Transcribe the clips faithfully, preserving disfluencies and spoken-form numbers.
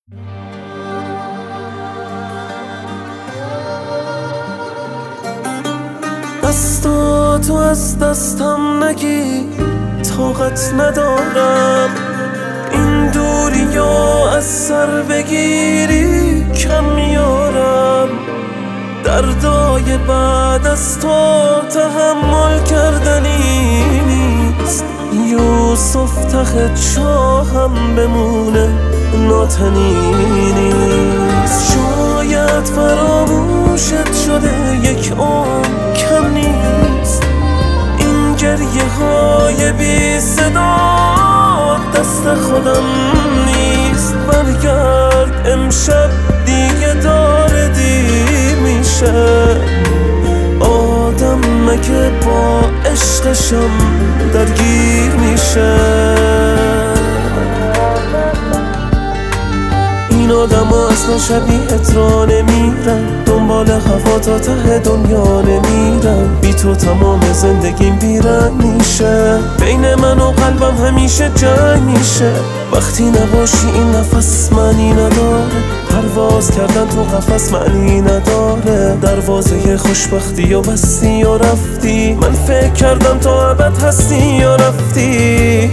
دستاتو از دستم نگی، طاقت ندارم این دوریا از سر بگیری، کم میارم دردای بعد از تو تحمل کردنی نیست. یوسف ته چاهم بمونه ناتنی نیست. شاید فراموشت شده یک عمر کم نیست. این گریه های بی صدا دست خودم نیست. برگرد امشب دیگه داره دیر میشه. آدم مگه با عشقشم درگیر میشه. این آدم ها اصلا شبیهت را نمیرن، دنبال هوا تا ته دنیا نمیرن. بی تو تمام زندگیم بیرن میشه. بین من و قلبم همیشه جنگ میشه. وقتی نباشی این نفس معنی نداره. پرواز کردن تو قفس معنی نداره. دروازه خوشبختی و بستی و رفتی. من فکر کردم تا ابد هستی یا رفتی.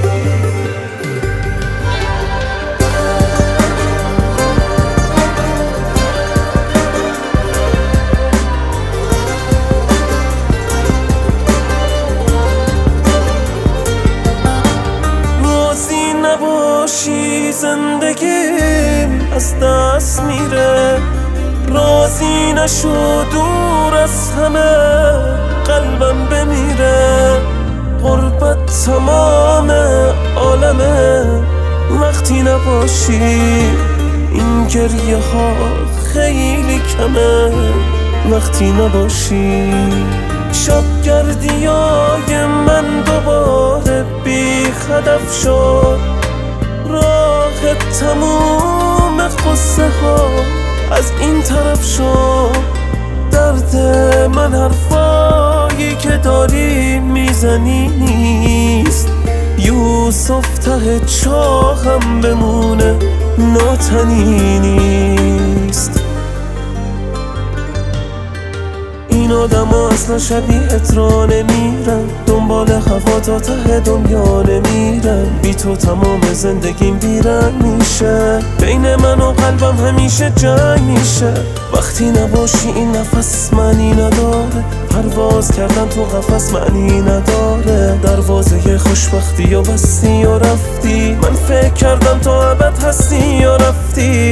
نباشی زندگیم از دست میره. راضی نشو دور از همه قلبم بمیره. غربت تمام عالمه وقتی نباشی. این گریه ها خیلی کمه وقتی نباشی. شب گردیای من دوباره بی هدف شد. راه تموم قصه ها از این طرف شد. درد من حرفایی که داری میزنی نیست. یوسف ته چاهم بمونه ناتنی نیست. این آدم ها اصلا شبیهت را نمیرن، دنبال هوا تا ته دنیا نمیرن. بی تو تمام زندگیم بیرن میشه. بین من و قلبم همیشه جنگ میشه. وقتی نباشی این نفس معنی نداره. پرواز کردن تو قفس معنی نداره. دروازه خوشبختی و بستی و رفتی. من فکر کردم تا ابد هستی یا رفتی.